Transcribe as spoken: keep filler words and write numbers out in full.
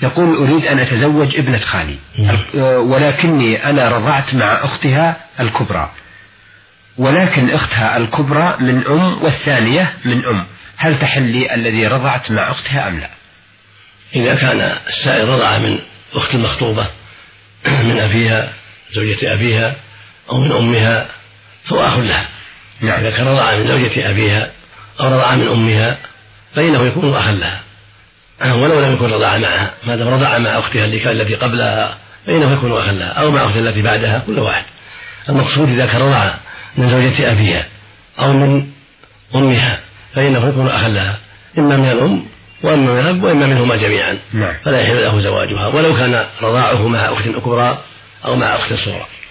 يقول أريد أن أتزوج ابنة خالي ولكني أنا رضعت مع أختها الكبرى، ولكن أختها الكبرى من أم والثانية من أم، هل تحل لي الذي رضعت مع أختها أم لا؟ إذا كان السائل رضع من أخت المخطوبة من أبيها زوجة أبيها أو من أمها فهو أخ لها. نعم. إذا كان رضع من زوجة أبيها أو رضع من أمها فإنه يكون أخا لها ولو لم يكن رضع معها، ما دام رضع مع أختها التي قبلها فإنه يكون أخا لها، أو مع أختها التي بعدها، كل واحد. المقصود إذا كان رضع من زوجة أبيها أو من أمها فإنه يكون أخا لها، إما من الأم وإما من الأب وإما منهما جميعا. نعم. فلا يحل له زواجها ولو كان رضاعه مع أخت كبرى أو مع أخت صغرى.